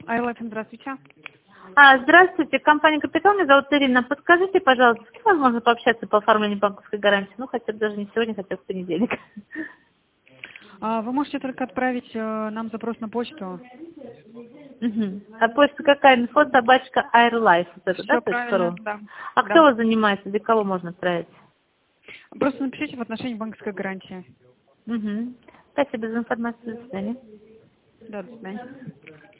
Айлайф, здравствуйте. Здравствуйте, компания «Капитал», меня зовут Ирина. Подскажите, пожалуйста, с кем возможно пообщаться по оформлению банковской гарантии? Ну, хотя бы даже не сегодня, хотя бы в понедельник. Вы можете только отправить нам запрос на почту. А почта какая? Info собачка Airlife. Вот это, да, Все правильно, .ру? да. А кто Да. вас занимается? Для кого можно отправить? Просто напишите в отношении банковской гарантии. Спасибо за информацию. До свидания. Да, до свидания.